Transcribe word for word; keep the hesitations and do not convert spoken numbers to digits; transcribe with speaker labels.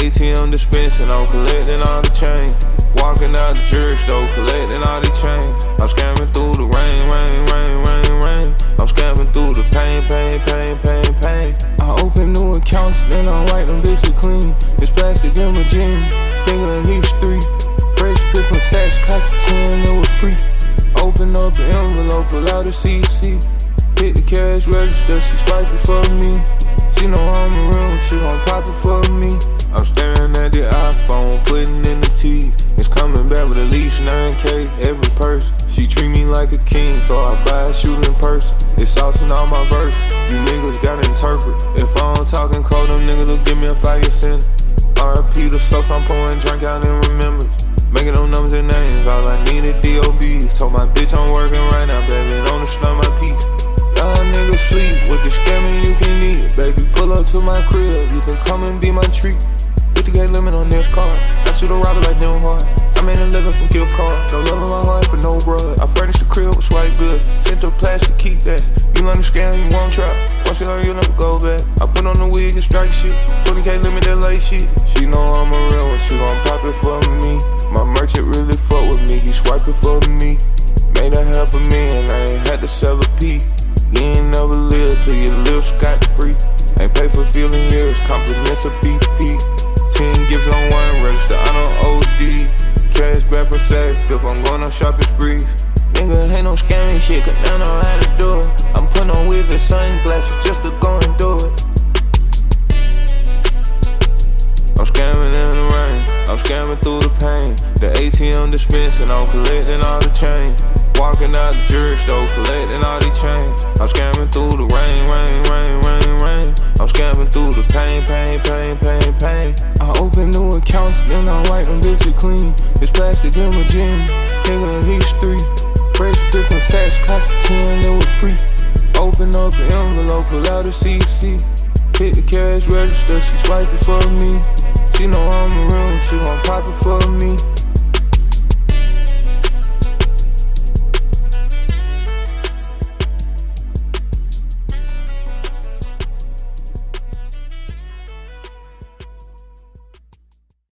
Speaker 1: A T M dispensing, I'm collecting all the change. Walking out the jewelry store, collecting all the change. I'm scamming through the rain, rain, rain, rain, rain. I'm scamming through the pain, pain, pain, pain, pain. I open new accounts, then I wipe them bitches clean. It's plastic in my jeans, bigger than these three. Fresh fit from Saks, cost ten, it was free. Open up the envelope, pull out the C C. Hit the cash register, she swipe it for me. She know I'm a real, she gon' pop it for me. I'm staring at the iPhone, putting in the teeth. It's coming back with at least nine K every person. She treat me like a king, so I buy a shooting person. It's saucing all my verse, you niggas gotta interpret. If I don't talk in code, them niggas will give me a fire center. R I P the sauce, I'm pouring drink out in remembrance. Making them numbers and names, all I need is D O Bs. Told my bitch I'm working right now, baby, don't start my piece. Y'all niggas sleep, with the scamming you can eat. Baby, pull up to my crib, you can come and be my treat. fifty K limit on this car, I shoot a robber like them hard. I made a living from gift card, no love in my heart for no blood. I furnished the crib with swipe goods, sent to plastic, keep that. You learn the scam, you won't try. Once you learn, you'll never go back. I put on the wig and strike shit, twenty K limit that late shit. She know I'm a real one, she gon' pop it for me. My merchant really fuck with me, he swipe it for me. Made a half a million, I ain't had to sell a P. You ain't never live till you live scot-free. Ain't pay for feeling years, compliments a B P. Ten gifts on one register, I don't O D. Cash back from Saks, if I'm going on shopping sprees. Nigga ain't no scamming shit, cause I know how to do it. I'm putting on wigs and sunglasses just to go and do it. I'm scamming in the rain, I'm scamming through the pain. The A T M dispensing, I'm collecting all the change. Walking out the jewelry store, collecting all these chains. I'm scamming through the rain, rain, rain, rain, rain. I'm scamming through the pain, pain, pain, pain, pain. I open new accounts, then I wipe them bitches clean. It's plastic in my jeans, bigger than these three. Fresh fit from Saks, cost ten, it was free. Open up the envelope, pull out the C C. Hit the cash register, she swipe it for me. She know I'm a real, she gon' pop it for me.